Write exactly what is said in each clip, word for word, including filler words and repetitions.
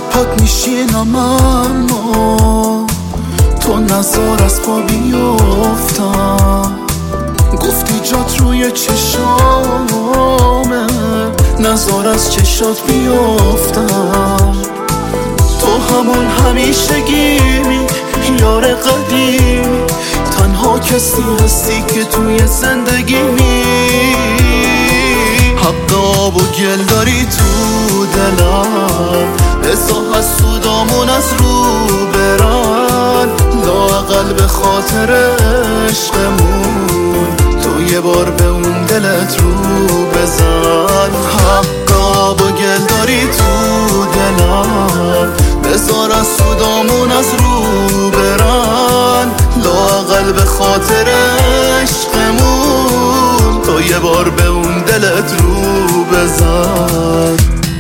پاک میشینم اما تو نزار از پا بیفتم. گفتی جات روی چشامه، نزار از چشات بیفتم. تو همون همیشگیمی، یار قدیمی، تنها کسی هستی که توی زندگیمی. حق آب و گل داری تو دلم، بسا از سودامون از رو برن. لااقل به خاطر عشقمون تو یه بار به اون دلت رو بزن. حق آب و گل داری تو دلم، بذار از سودامون از رو برن. لااقل به خاطر عشقمون تو یه بار به اون دلت رو بزن.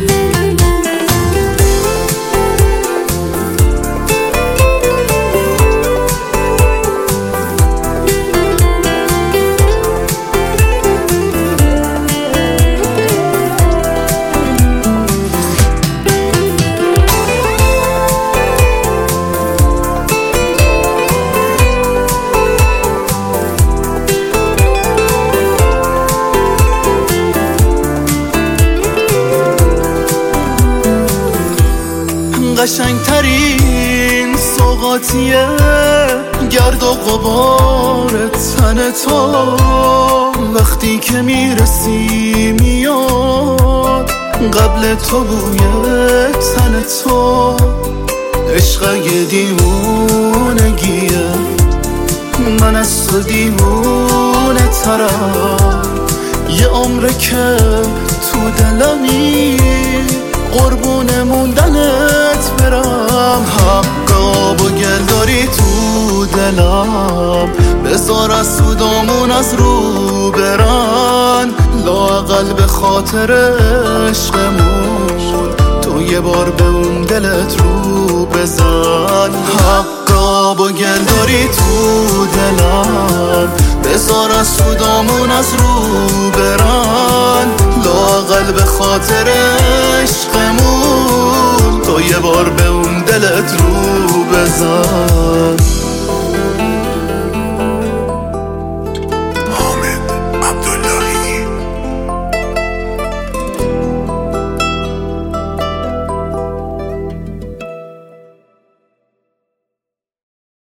قشنگترین سوغاتیه گرد و غبار تن تو، وقتی که میرسی میاد قبل تو بوی تن تو. عشق یه دیوونگیه، من از تو دیوونه ترم. یه عمره که تو دلمی، قربون موندنت برم. حق آب و گل داری تو دلم، بذار از سودامون از رو برن. لااقل به خاطر عشقمون تو یه بار به اون دلت رو بزن. حق آب و گل داری تو دلم، بذار از سودامون از رو برن. لااقل به خاطر عشقمون تو یه بار به اون دلت رو بزن.